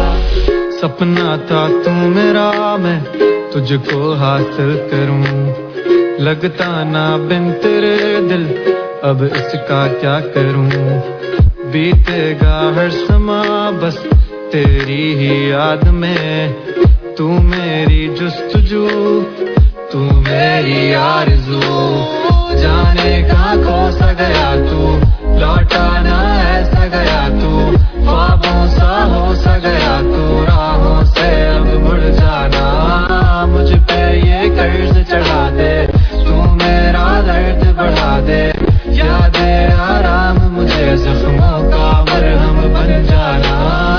सपना था तू मेरा, मैं तुझको हासिल करूं, लगता ना बिन तेरे दिल अब इसका क्या करूं बीतेगा हर समा बस तेरी ही याद में तू मेरी जुस्तजू तू मेरी आरज़ू जाने का खो सा गया तू लौटा ना ऐसा गया तू ख्वाबों सा हो सा गया तू राहों से अब मुड़ जाना मुझ पे ये कर्ज चढ़ा दे तू मेरा दर्द बढ़ा दे याद आराम मुझे जख्मों का मरहम बन जाना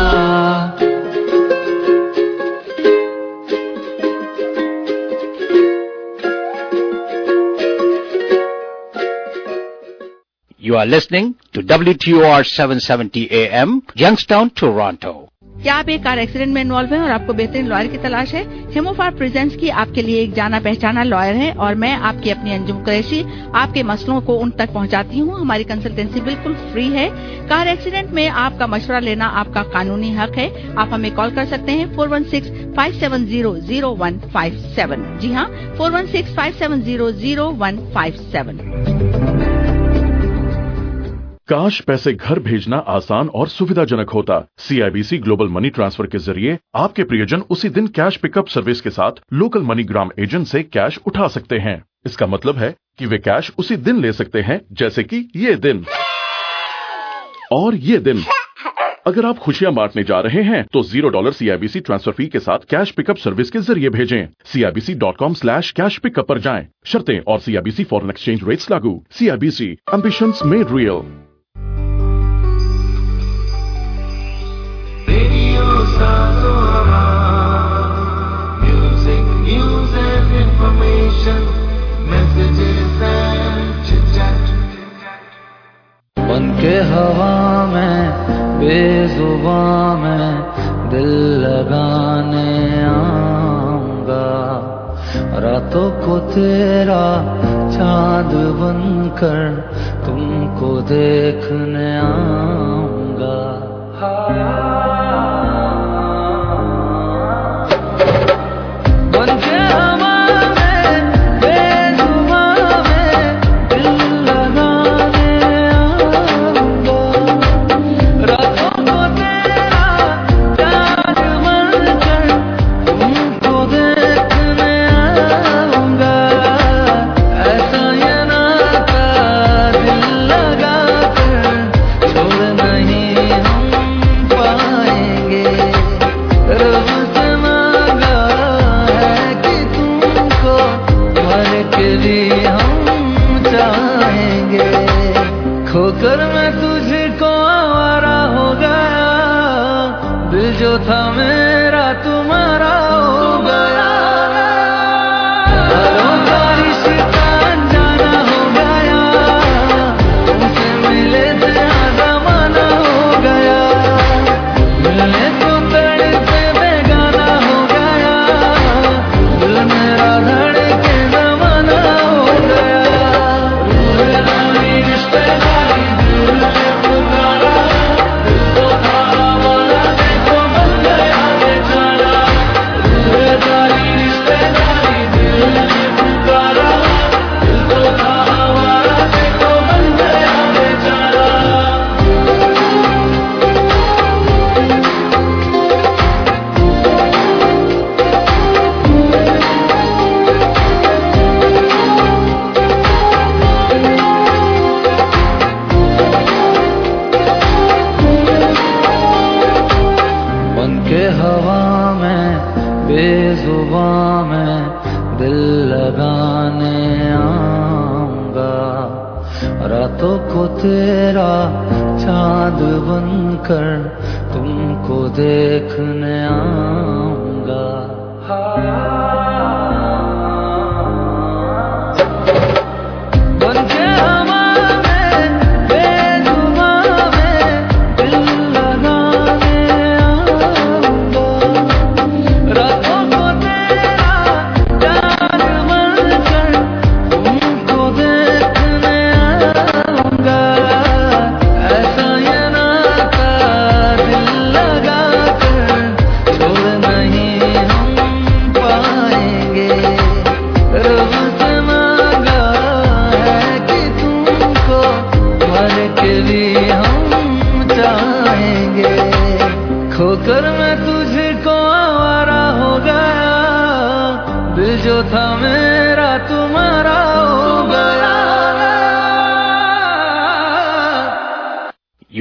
You are listening to W T O R seven seventy A M, Youngstown, Toronto. क्या आप एक कार एक्सीडेंट में इन्वॉल्व हैं और आपको बेहतरीन लॉयर की तलाश है? हेमोफार प्रेजेंस की आपके लिए एक जाना पहचाना लॉयर है और मैं आपकी अपनी अंजुम कुरैशी आपके मसलों को उन तक पहुंचाती हूं। हमारी कंसल्टेंसी बिल्कुल फ्री है। कार एक्सीडेंट में आपका मशवरा लेना आपका कानूनी हक है। आप हमें कॉल कर सकते हैं four one six five seven zero zero one five seven. जी हाँ, four one six five seven zero zero one five seven. काश पैसे घर भेजना आसान और सुविधाजनक होता। सीआईबीसी ग्लोबल मनी ट्रांसफर के जरिए आपके प्रियजन उसी दिन कैश पिकअप सर्विस के साथ लोकल मनीग्राम एजेंट से कैश उठा सकते हैं। इसका मतलब है कि वे कैश उसी दिन ले सकते हैं, जैसे कि ये दिन और ये दिन। अगर आप खुशियां बांटने जा रहे हैं तो zero dollar CIBC transfer fee के साथ कैश पिकअप सर्विस के जरिए भेजें। CIBC dot com slash cash pickup पर जाएं। शर्तें और सीआईबीसी फॉरेन एक्सचेंज रेट्स लागू। CIBC, ambitions made real. Music, news and information, messages and chit-chat. बन के हवा में बेजुबां में दिल लगाने आऊंगा रातों को तेरा चाँद बनकर तुमको देखने आऊंगा। खोकर मैं तुझको आवारा हो गया दिल जो था मेरा तुम्हारा हो गया। बारिश का अनजाना हो गया तुमसे मिले थे जमाना हो गया मिलने को तड़पे बेगाना हो गया दिल मेरा धड़के जमाना हो गया। बेजुबां में दिल लगाने आऊंगा रातों को तेरा चाँद बनकर तुमको देखने आऊंगा।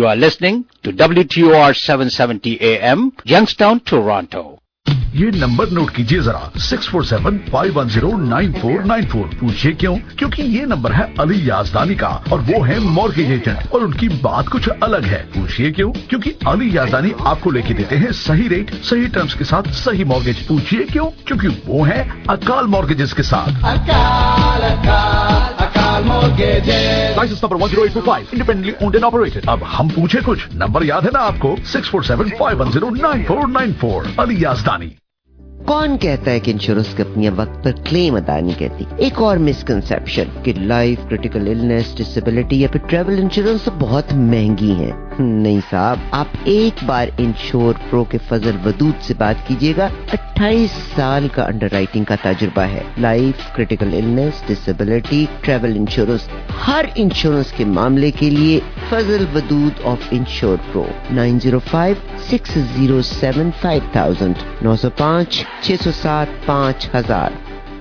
You are listening to W T O R seven seventy A M, Youngstown, Toronto. ये नंबर नोट कीजिए जरा, six four seven five one zero nine four nine four. पूछिए क्यों? क्योंकि ये नंबर है अली याजदानी का और वो है मॉर्गेज एजेंट और उनकी बात कुछ अलग है। पूछिए क्यों? क्योंकि अली याजदानी आपको लेके देते हैं सही रेट, सही टर्म्स के साथ सही मॉर्गेज। पूछिए क्यों? क्योंकि वो है अकाल मॉर्गेजेस के साथ। अकाल अकाल Akal mortgages. Licence number one zero eight two five, independently owned and operated. अब हम पूछे कुछ, नंबर याद है ना आपको? Six four seven five one zero nine four nine four. Ali Yazdani. कौन कहता है कि इंश्योरेंस कंपनियां वक्त पर क्लेम अदा नहीं करती? एक और मिसकंसेप्शन कि लाइफ, क्रिटिकल इलनेस, डिसेबिलिटी या फिर ट्रैवल इंश्योरेंस तो बहुत महंगी है। नहीं साहब, आप एक बार इंश्योर प्रो के फजल वदूद से बात कीजिएगा। अट्ठाईस साल का अंडरराइटिंग का तजुर्बा है। Life, critical illness, disability, travel insurance, हर इंश्योरेंस के मामले के लिए Fazal Wadood of Insure Pro. Nine zero five six zero seven five thousand, नौ सौ पाँच छह सौ सात पाँच हजार।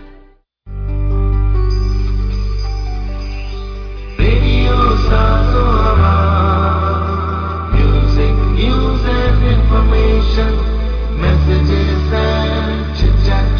Radio music, news and information, messages and chit chat.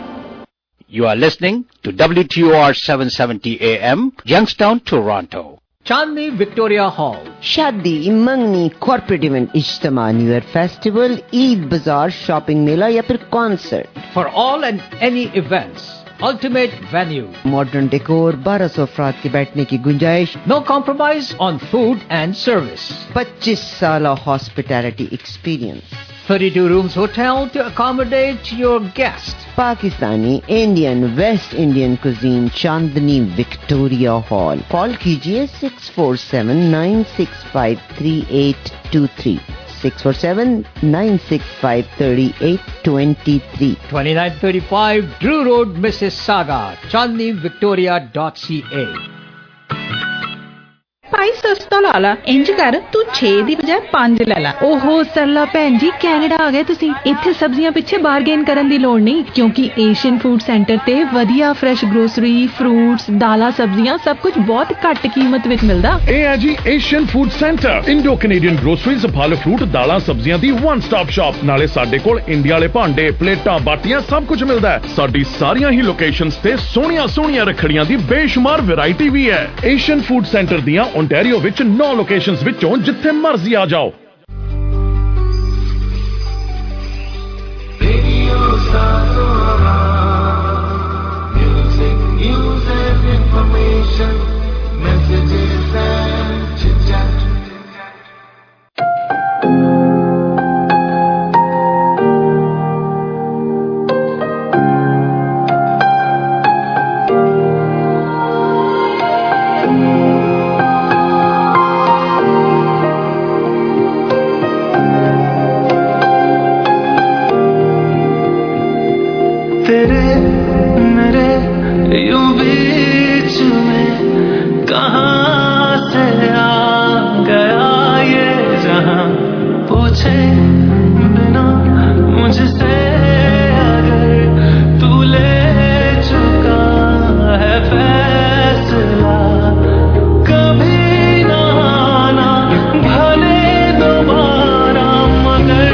You are listening to W T O R seven seventy A M, Youngstown, Toronto. Chandni Victoria hall. शादी, मंगनी, कॉर्पोरेट इवेंट, इज्तिमा, न्यू ईयर फेस्टिवल, ईद बाजार, शॉपिंग मेला या फिर concert. For all and any events, ultimate venue. Modern decor, बारह सौ अफराद के बैठने की गुंजाइश। No compromise on food and service. पच्चीस साल hospitality experience. thirty-two rooms hotel to accommodate your guests. Pakistani, Indian, West Indian cuisine, Chandni Victoria hall. Call कीजिए six four seven nine six five three eight two three, six four seven nine six five three eight two three. twenty-nine thirty-five Drew Road, Mississauga, chandni victoria dot c a। ਭਾਈ ਸਸਤਾ ਲਾ ਲਾ, ਇੰਜ ਕਰ ਤੂੰ ਛੇ ਦੀ ਬਜਾਏ ਪੰਜ ਲੈ ਲਾ। ਓਹੋ ਸਰਲਾ ਭੈਣ ਜੀ, ਕੈਨੇਡਾ ਆ ਗਏ ਤੁਸੀਂ। ਇੱਥੇ ਸਬਜ਼ੀਆਂ ਪਿੱਛੇ ਬਾਰਗੇਨ ਕਰਨ ਦੀ ਲੋੜ ਨਹੀਂ, ਕਿਉਂਕਿ ਏਸ਼ੀਅਨ ਫੂਡ ਸੈਂਟਰ ਤੇ ਵਧੀਆ ਫਰੈਸ਼ ਗਰੋਸਰੀ, ਫਰੂਟਸ, ਦਾਲਾਂ, ਸਬਜ਼ੀਆਂ ਸਭ ਕੁਝ ਬਹੁਤ ਘੱਟ ਕੀਮਤ ਵਿੱਚ ਮਿਲਦਾ। ਇਹ ਹੈ ਜੀ Asian food centre, Indo Canadian groceries, ਫਲ ਫਰੂਟ, ਦਾਲਾਂ, ਸਬਜ਼ੀਆਂ ਦੀ ਵਨ ਸਟਾਪ ਸ਼ਾਪ। ਨਾਲੇ ਸਾਡੇ ਕੋਲ ਇੰਡੀਆ ਵਾਲੇ ਭਾਂਡੇ, ਪਲੇਟਾਂ, ਬਾਟੀਆਂ ਸਭ ਕੁਝ ਮਿਲਦਾ ਹੈ। ਸਾਡੀ ਸਾਰੀਆਂ ਹੀ ਲੋਕੇਸ਼ਨਸ ਤੇ ਸੋਹਣੀਆਂ ਸੋਹਣੀਆਂ ਰੱਖੜੀਆਂ ਦੀ ਬੇਸ਼ੁਮਾਰ ਵੈਰਾਈਟੀ ਵੀ ਹੈ। ਏਸ਼ੀਅਨ ਫੂਡ ਸੈਂਟਰ ਦੀਆਂ ओंटारियो ਵਿੱਚ नौ ਲੋਕੇਸ਼ਨਸ ਵਿੱਚੋਂ ਜਿੱਥੇ ਮਰਜ਼ੀ ਆ ਜਾਓ। Music, news and information, messages and chit-chat. तेरे मेरे यूं बीच में कहाँ से आ गया ये जहां, पूछे बिना मुझसे अगर तू ले चुका है फैसला, कभी ना आना भले दोबारा, मगर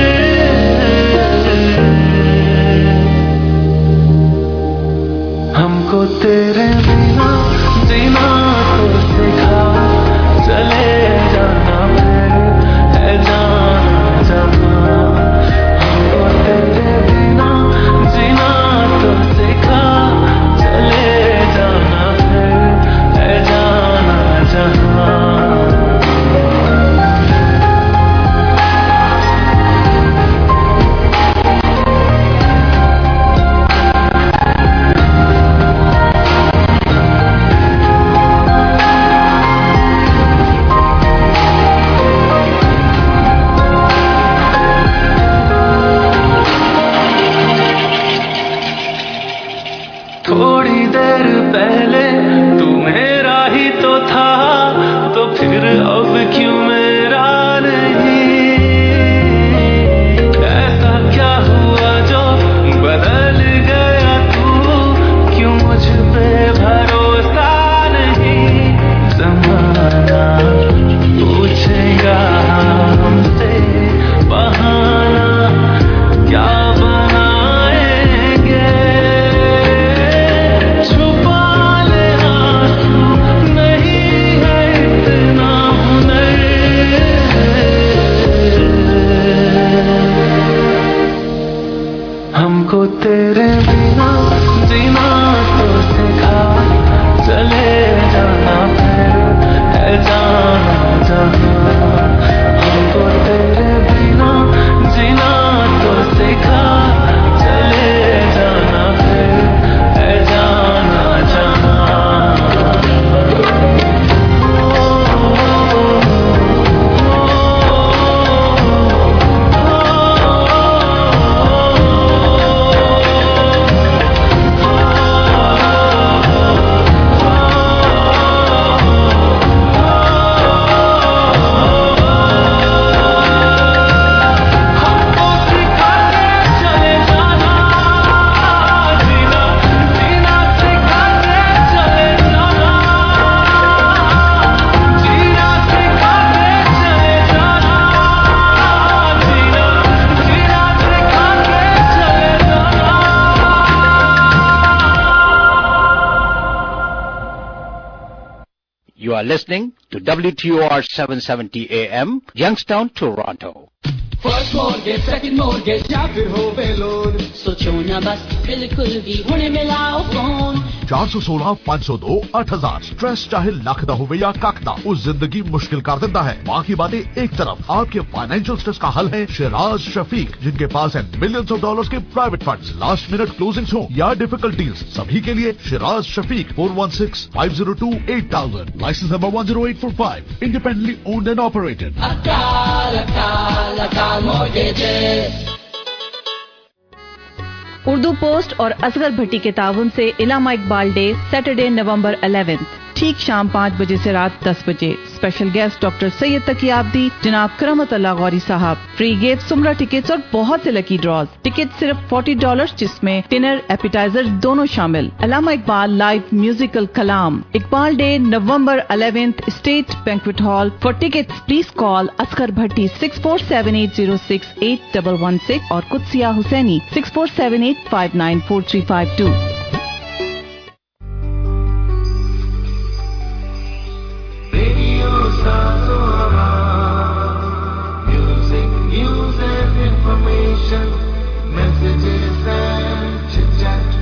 हमको तेरे बिना जीना तो सिखा, चले जाना फिर है जाना जहाँ। हमको तेरे बिना जीना तो सिखा, चले जाना फिर है जाना जहाँ। थोड़ी देर पहले तू मेरा ही तो था, तो फिर अब क्यों मेरा नहीं? ऐसा क्या हुआ जो बदल गया तू, क्यों मुझ पे भरोसा नहीं? ज़माना पूछेगा हमसे बहाना क्या बनाएंगे, छुपा ले आंसू नहीं है इतना हुनर। You are listening to W T O R seven seventy A M, Youngstown, Toronto. First mortgage second mortgage या फिर हो बेलोन सोचो ना बस बिल्कुल भी हुणे मिलाओ फोन चार सौ सोलह पाँच सौ दो आठ हजार स्ट्रेस चाहे लख दा होवे या कख दा उस जिंदगी मुश्किल कर देता है। बाकी बातें एक तरफ, आपके फाइनेंशियल स्ट्रेस का हल है शिराज शफीक, जिनके पास है मिलियंस ऑफ डॉलर्स के private funds, last minute closings हो या डिफिकल्ट डील्स, सभी के लिए Shiraz Shafiq four one six five zero two eight thousand, licence number one zero eight four five, independently owned and operated. अकाल अकाल अकाल मॉर्गेजेस। उर्दू पोस्ट और असगर भट्टी के ताउन से Allama Iqbal day Saturday November eleventh ठीक शाम पाँच बजे से रात दस बजे। Special guest doctor Syed Taqi Abidi, जनाब करमतुल्लाह गौरी साहब। फ्री गिफ्ट, सुमरा टिकट्स और बहुत से लकी ड्रॉज। टिकट सिर्फ फोर्टी डॉलर, जिसमें डिनर एपिटाइजर दोनों शामिल। अल्लामा इकबाल लाइव म्यूजिकल कलाम। Iqbal day November eleventh, state banquet hall. For tickets please call Asghar Bhatti six four seven eight zero six eight double one six और Qudsia Hussaini six four seven eight five nine four three five two. Music, news and information, messages and chit-chat.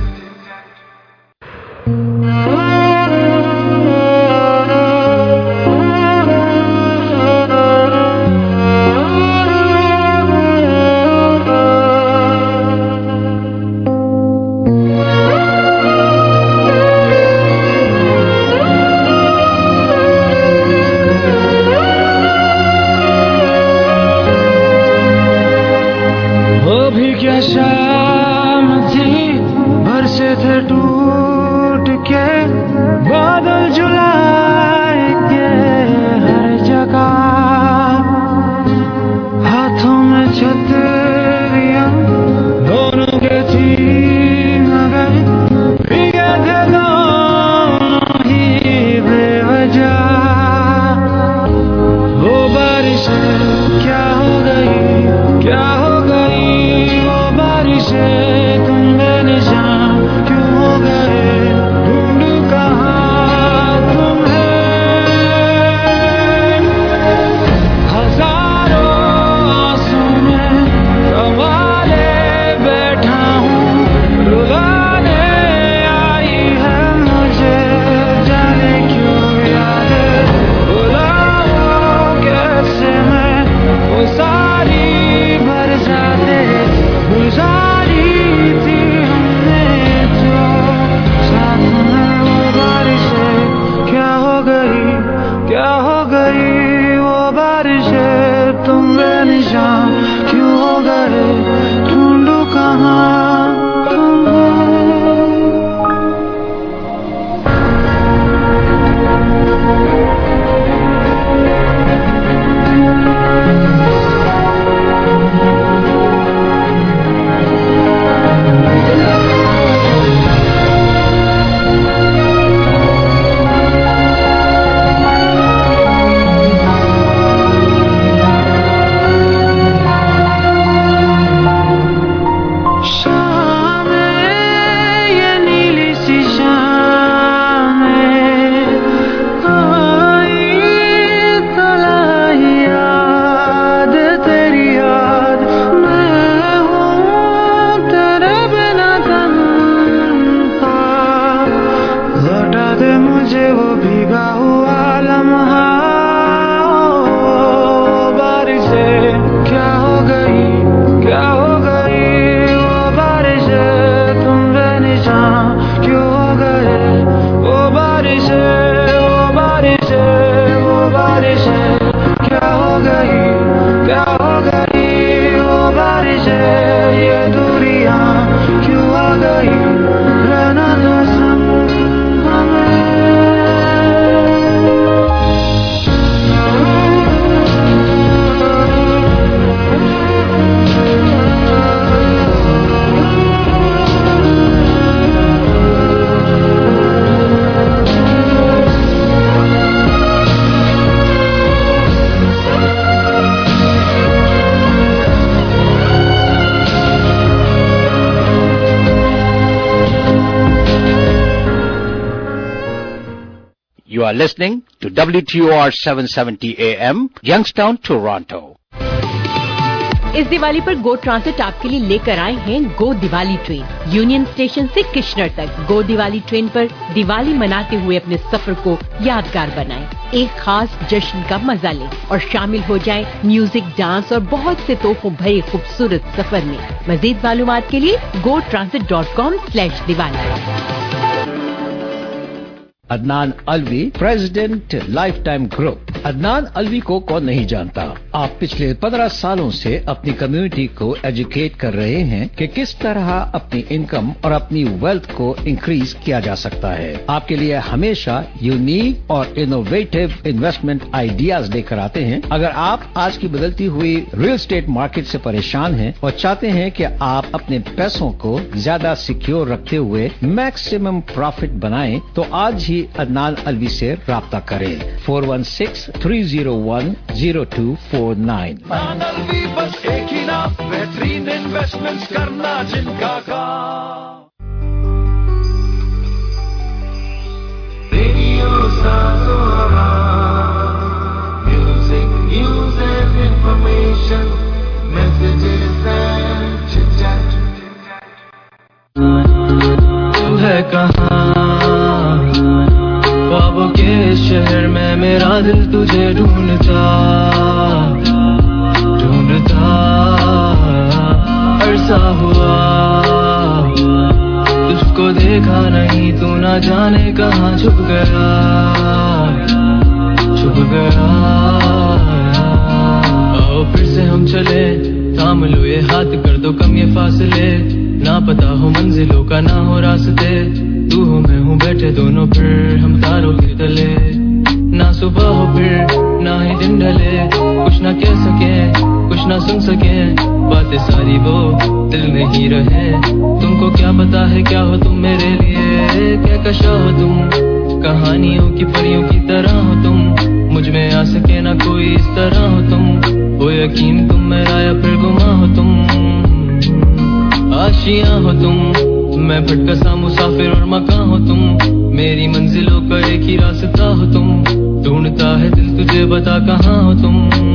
शाम थी, बरसे थे टूट के बादल जुलाए के हर जगह, हाथों में छतरियां दोनों के थी मगर भीगे थे दोनों ही बेवजह। वो बारिश क्या हो गई, क्या हो गई तुम बेनिशान क्यों हो गए, ढूंढूं कहाँ तुम्हें। हजारों आंसू में संभाले बैठा हूँ, रुलाने आई है मुझे जाने क्यों याद बुलाऊं कैसे मैं वो सारी बरसातें गुजार क्यों हो गए, ढूंढूं कहाँ तुम्हें। You are listening to W T O R seven seventy A M, Youngstown, Toronto. इस दिवाली पर गो ट्रांसिट आपके लिए लेकर आए हैं GO Diwali train. Union Station से किशनर तक गो दिवाली ट्रेन पर दिवाली मनाते हुए अपने सफर को यादगार बनाएं। एक खास जश्न का मजा लें और शामिल हो जाएं म्यूजिक, डांस और बहुत से तोहफों भरे खूबसूरत सफर में। मजीद मालूमात के लिए GO transit dot com slash Diwali. Adnan Alvi, president life time group. Adnan Alvi को कौन नहीं जानता। आप पिछले पंद्रह सालों से अपनी कम्युनिटी को एजुकेट कर रहे हैं कि किस तरह अपनी इनकम और अपनी वेल्थ को इंक्रीज किया जा सकता है। आपके लिए हमेशा यूनिक और इनोवेटिव इन्वेस्टमेंट आइडियाज लेकर आते हैं। अगर आप आज की बदलती हुई रियल एस्टेट मार्केट से परेशान हैं और चाहते हैं कि आप अपने पैसों को ज्यादा सिक्योर रखते हुए मैक्सिमम प्रॉफिट बनाएं, तो आज ही अदनान अलवी से राब्ता करें। Four one six three zero one zero two four nine. Adnan Alvi बस एक ही नाम, बेहतरीन इन्वेस्टमेंट्स करना जिनका काम। रेडियो सातो music, news and information, messages and chit chat. तू है कहाँ ख्वाबों के शहर में, मेरा दिल तुझे ढूंढता ढूंढता अरसा हुआ। तुझको देखा नहीं, तू ना जाने कहाँ छुप गया छुप गया। आओ फिर से हम चले, थाम लो ये हाथ, कर दो कम ये फासले। ना पता हो मंजिलों का, ना हो रास्ते, तू हो मैं हूँ बैठे दोनों फिर हम तारों के तले। ना सुबह हो फिर ना ही दिन ढले, कुछ ना कह सके कुछ ना सुन सके, बातें सारी वो दिल में ही रहे। तुमको क्या पता है क्या हो तुम मेरे लिए, क्या कशा हो तुम, कहानियों की परियों की तरह हो तुम। मुझ में आ सके ना कोई इस तरह हो तुम, हो यकीन तुम मेरा या फिर गुमा हो तुम। आशियां हो तुम, मैं भटका सा मुसाफिर और मकान हो तुम, मेरी मंजिलों का एक ही रास्ता हो तुम। ढूंढता है दिल तुझे, बता कहाँ हो तुम,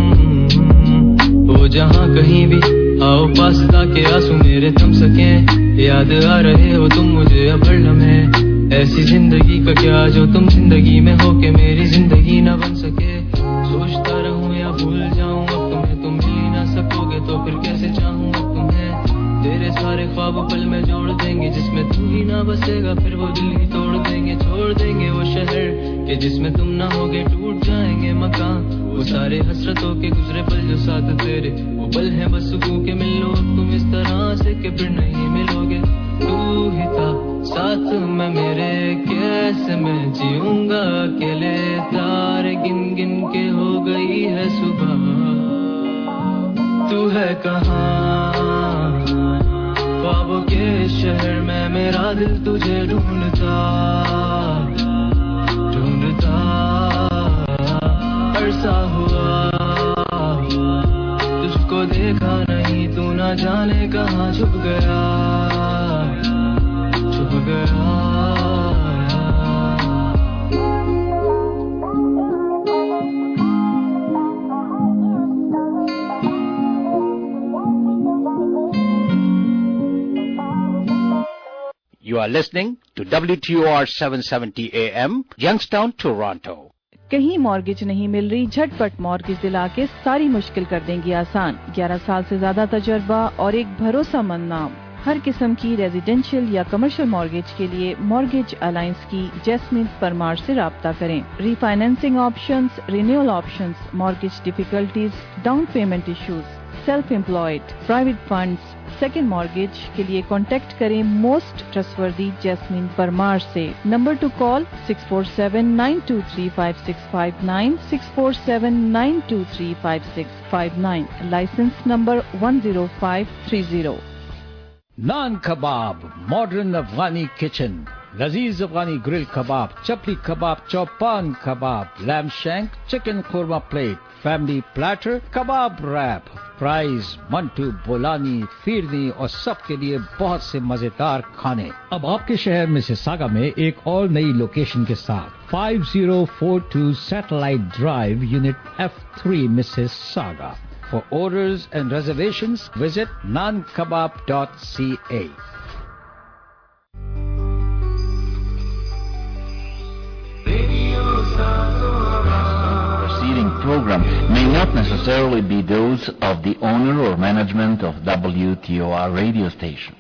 हो जहाँ कहीं भी। आओ पास ताकि आंसू मेरे थम सके, याद आ रहे हो तुम मुझे अब हर लम्हे। ऐसी जिंदगी का क्या जो तुम जिंदगी में हो के मेरी जिंदगी न बन सके। सोचता रहूं या भूल जाऊं अब तुम्हें, तुम मिल ही ना सकोगे तो फिर कैसे चाहूं अब तुम्हें। तेरे सारे ख्वाब पल में जोड़ देंगे, जिसमें तू ही ना बसेगा फिर वो दिल ही तोड़ देंगे। छोड़ देंगे वो शहर के जिसमें तुम ना होगे, टूट जाएंगे मकान वो सारे हसरतों के गुजरे पल जो साथ तेरे। वो पल है बस सुकून के मिल लो तुम इस तरह से कि फिर नहीं मिलोगे। तू ही था साथ में मेरे, कैसे मैं जीऊंगा अकेले। तारे गिन गिन के हो गई है सुबह, तू है कहाँ ख्वाबों के शहर में, मेरा दिल तुझे ढूंढता ढूंढता अरसा हुआ। तुझको देखा नहीं, तू ना जाने कहाँ छुप गया छुप गया। You are listening to W T O R seven seventy A M, Youngstown, Toronto. कहीं मॉर्गेज नहीं मिल रही, झटपट मॉर्गेज दिला के सारी मुश्किल कर देंगी आसान। ग्यारह साल से ज्यादा तजर्बा और एक भरोसेमंद नाम। हर किस्म की रेजिडेंशियल या कमर्शियल मॉर्गेज के लिए मॉर्गेज अलायंस की जैस्मिन परमार से राब्ता करें। Refinancing options, renewal options, mortgage difficulties, down payment issues, self employed, private funds, second mortgage के लिए कॉन्टेक्ट करें मोस्ट ट्रस्टवर्दी जैस्मिन परमार से। Number to call six four seven nine two three five six five nine, six four seven nine two three five six five nine. Licence number one zero five three zero. Naan kebab, modern Afghani kitchen, लजीज अफगानी grill kebab, chapli kebab, chopan kebab, lamb shank, chicken korma plate, family platter kebab wrap, fries, mantu, bolani, phirni और सबके लिए बहुत से मजेदार खाने। अब आपके शहर मिसिसागा में एक और नई लोकेशन के साथ five zero four two satellite drive, unit F three, Mississauga. For orders and reservations, visit naan kebab dot c a. Preceding program may not necessarily be those of the owner or management of W T O R radio station.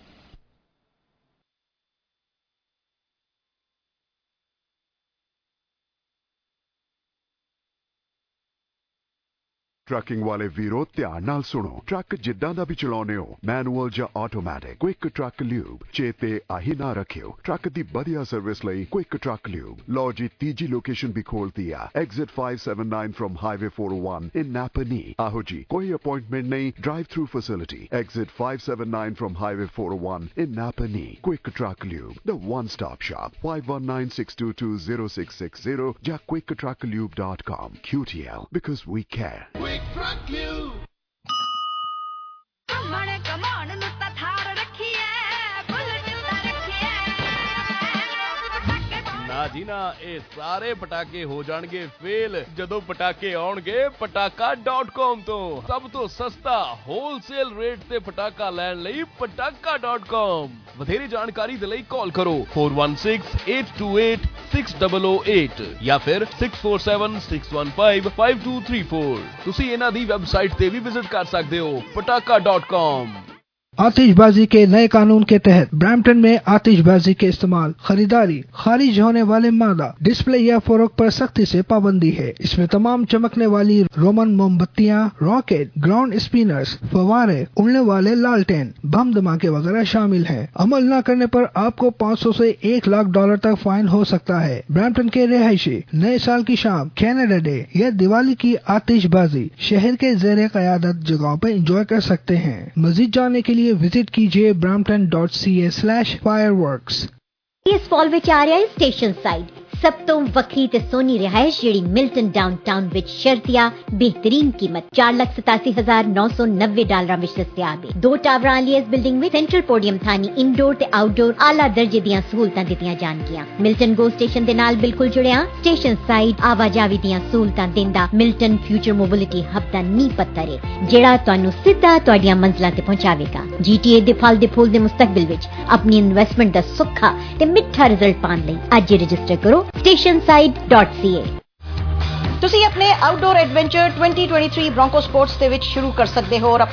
Trucking वाले वीरो ध्यान नाल सुनो। ट्रक जिद्दां दा भी चलाउने हो, मैनुअल या ऑटोमैटिक, क्विक ट्रक ल्यूब चेते आही ना रखियो। ट्रक दी बढ़िया सर्विस लई क्विक ट्रक ल्यूब। लो जी तीजी लोकेशन भी खोल दिया, exit five seven nine from highway four O one in Napanee. आहो जी, कोई अपॉइंटमेंट नहीं, drive through facility. Exit five seven nine from highway four O one in Napanee. Quick truck lube, the one stop shop. Five one nine six two two zero six six zero या quick truck lube dot com. Q T L, because we care. Truck Lube. कमण कमण नु ता थार रखी है, बुलेट ता रखी है। ना जी ना, ਇਹ ਸਾਰੇ ਪਟਾਕੇ ਹੋ ਜਾਣਗੇ ਫੇਲ ਜਦੋਂ ਪਟਾਕੇ ਆਉਣਗੇ ਪਟਾਕਾ ਡਾਟ ਕਾਮ ਤੋਂ। ਸਭ ਤੋਂ ਸਸਤਾ ਹੋਲਸੇਲ ਰੇਟ ਤੇ ਪਟਾਕਾ ਲੈਣ ਲਈ ਪਟਾਕਾ ਡਾਟ ਕਾਮ। ਵਧੇਰੇ ਜਾਣਕਾਰੀ ਦੇ ਲਈ ਕਾਲ ਕਰੋ four one six eight two eight six zero zero eight ਜਾਂ ਫਿਰ six four seven six one five five two three four। ਤੁਸੀਂ ਇਹਨਾਂ ਦੀ ਵੈਬਸਾਈਟ ਤੇ ਵੀ ਵਿਜ਼ਿਟ ਕਰ ਸਕਦੇ ਹੋ ਪਟਾਕਾ ਡਾਟ ਕਾਮ। आतिशबाजी के नए कानून के तहत ब्रैम्पटन में आतिशबाजी के इस्तेमाल, खरीदारी, खारिज होने वाले मादा, डिस्प्ले या फरोख्त पर सख्ती से पाबंदी है। इसमें तमाम चमकने वाली रोमन मोमबत्तियां, रॉकेट, ग्राउंड स्पिनर्स, फवारे, उड़ने वाले लालटेन, बम धमाके वगैरह शामिल हैं। अमल न करने पर आपको पाँच सौ से एक लाख डॉलर तक फाइन हो सकता है। ब्रैम्पटन के रिहायशी नए साल की शाम, कैनेडा डे या दिवाली की आतिशबाजी शहर के ज़ेरे क़यादत जगहों पर एंजॉय कर सकते हैं। मजीद जानने के लिए विजिट कीजिए brampton dot c a slash fireworks। इस फॉल विच आ रहा है स्टेशन साइड सब तो वक्री ते सोनी रिहायश जेड़ी मिल्टन डाउनटाउन विच शर्तिया बेहतरीन कीमत चार लाख सतासी हजार नौ सौ नब्बे डॉलर विच दस्तयाब है। दो टावर वाली इस बिल्डिंग में सेंट्रल पोडियम थानी इंडोर ते आउटडोर आला दर्जे दियां सहूलतां दित्तियां जाणगियां। मिल्टन गो स्टेशन दे नाल बिल्कुल जुड़िया स्टेशन साइड आवाजावी दियां सहूलतां दिंदा मिल्टन फ्यूचर मोबिलिटी हब दा नींह पत्थर है जेड़ा तुहानू सीधा तुहाडियां मंजिलां ते पहुंचावेगा। जीटीए दे फल दे फूल दे मुस्तकबिल विच अपनी इन्वेस्टमेंट दा सुखा ते मिठा रिजल्ट पाने लई अज रजिस्टर करो stationside dot c a। ਤੁਸੀਂ ਆਪਣੇ outdoor adventure twenty twenty-three Bronco sports ਦੇ ਵਿੱਚ ਸ਼ੁਰੂ ਕਰ ਸਕਦੇ ਹੋ ਔਰ